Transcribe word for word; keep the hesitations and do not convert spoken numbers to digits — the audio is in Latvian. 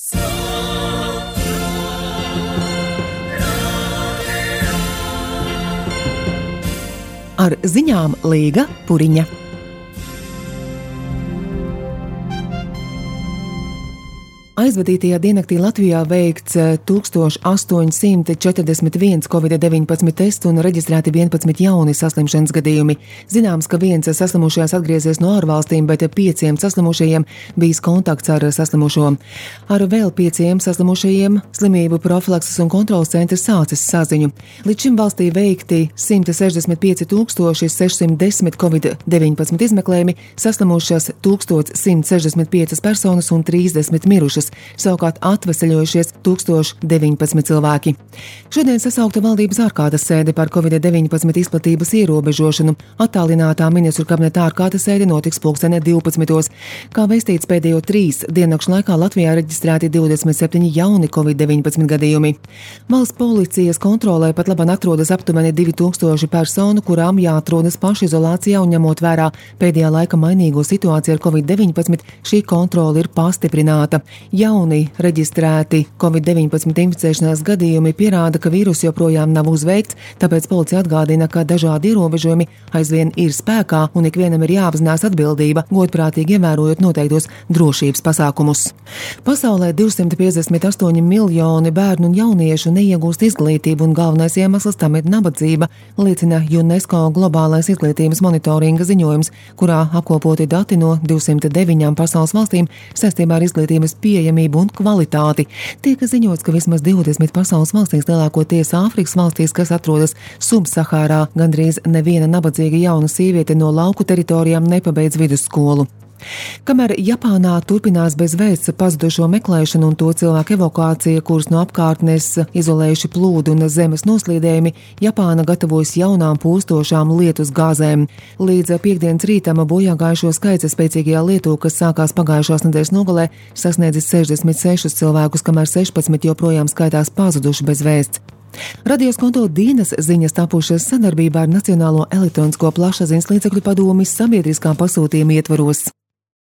Ar ziņām Līga Puriņa. Aizvadītajā diennaktī Latvijā veikts tūkstoš astoņi simti četrdesmit viens covid deviņpadsmit testu un reģistrēti vienpadsmit jauni saslimšanas gadījumi. Zināms, ka viens saslimušajās atgriezies no ārvalstīm, bet pieciem saslimušajiem bijis kontakts ar saslimušo. Ar vēl pieciem saslimušajiem slimību profilakses un kontrolas centrs sācis saziņu. Līdz šim valstī veikti simt sešdesmit pieci tūkstoši sešsimt desmit covid deviņpadsmit izmeklējumi, saslimušas tūkstoš simt sešdesmit piecas personas un trīsdesmit mirušas. Savukārt atveseļojušies tūkstoš deviņpadsmit cilvēki. Šodien sasaukta valdības ārkārtas sēde par covid deviņpadsmit izplatības ierobežošanu. Attālinātā ministru kabineta ārkārtas sēde notiks pulksteni divpadsmitos. Kā vēstīts, pēdējo trīs diennakšu laikā Latvijā reģistrēti divdesmit septiņi jauni covid deviņpadsmit gadījumi. Valsts policijas kontrolē pat labāk atrodas aptuveni divi tūkstoši personu, kurām jāatrodas pašizolācijā, un ņemot vērā pēdējā laika mainīgo situāciju ar covid deviņpadsmit, šī kontrole ir pastiprināta. Jauni reģistrēti covid deviņpadsmit inficēšanās gadījumi pierāda, ka vīrus joprojām nav uzveikts, tāpēc policija atgādina, ka dažādi ierobežojumi aizvien ir spēkā un ikvienam ir jāapzinās atbildība, godprātīgi ievērojot noteiktos drošības pasākumus. Pasaulē divsimt piecdesmit astoņi miljoni bērnu un jauniešu neiegūst izglītību, un galvenais iemesls tam ir nabadzība, liecina UNESCO globālais izglītības monitoringa ziņojums, kurā apkopoti dati no divsimt deviņām pasaules valstīm saistībā ar izglītības pieejamību un kvalitāti. Tiek ziņots, ka vismaz divdesmit pasaules valstīs, lielākoties Āfrikas valstīs, kas atrodas Subsahārā, gandrīz neviena nabadzīga jauna sieviete no lauku teritorijām nepabeidz vidusskolu. Kamēr Japānā turpinās bez vēsts pazudušo meklēšanu un to cilvēku evakuācija, kurus no apkārtnes izolējuši plūdu un zemes noslīdējumi, Japāna gatavojas jaunām pūstošām lietus gāzēm. Līdz piektdienas rītam bojāgājušo skaits spēcīgajā lietū, kas sākās pagājušās nedēļas nogalē, sasniedzis sešdesmit sešus cilvēkus, kamēr sešpadsmit joprojām skaitās pazuduši bez vēsts. Radios konto dienas ziņas tapušas sadarbībā ar Nacionālo elektronisko plašsaziņas līdzekļu padomi sabiedriskā pasūtījuma ietvaros.